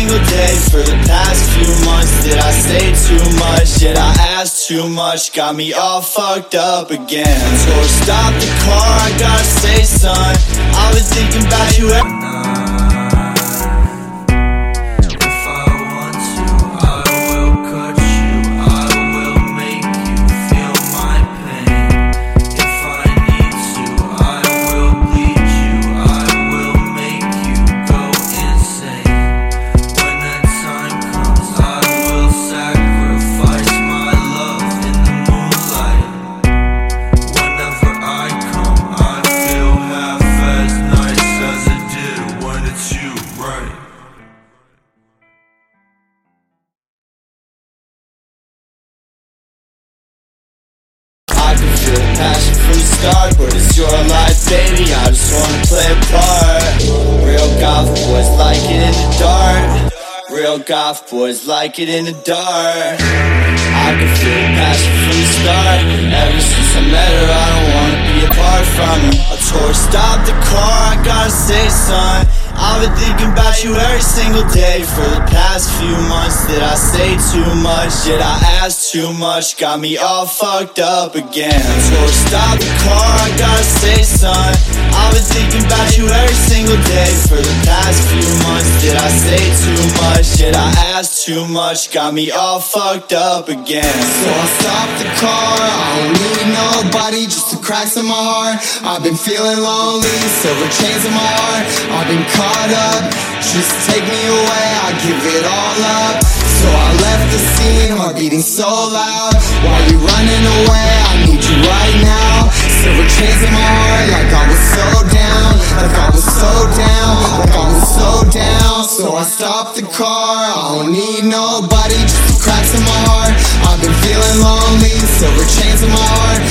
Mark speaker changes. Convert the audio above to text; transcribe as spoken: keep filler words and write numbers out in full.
Speaker 1: single day. For the past few months, did I say too much? Did I ask too much? Got me all fucked up again. Or stop the car, I gotta say, son, I've been thinking about you every passion from the start, but it's your life, baby, I just wanna play a part. Real goth boys like it in the dark. Real goth boys like it in the dark. I can feel the passion from the start. Ever since I met her, I don't wanna be apart from her. I told her stop the car, I gotta say, son, I've been thinking about you every single day. For the past few months, did I say too much? Did I ask too much? Got me all fucked up again. So stop the car, I gotta say, son, I've been thinking about you every single day. For the past few months, did I say too much? Did I ask too much? Got me all fucked up again.
Speaker 2: So I stopped the car, I don't need nobody, just the cracks in my heart. I've been feeling lonely, silver chains in my heart. I've been caught up, just take me away, I give it all up. So I left the scene, heart beating so loud. While you running away, I need you right now. Silver chains in my heart, like I was so down. Like I was so down, like I was so down. So I stopped the car, I don't need nobody, just the cracks in my heart. I've been feeling lonely, silver chains in my heart.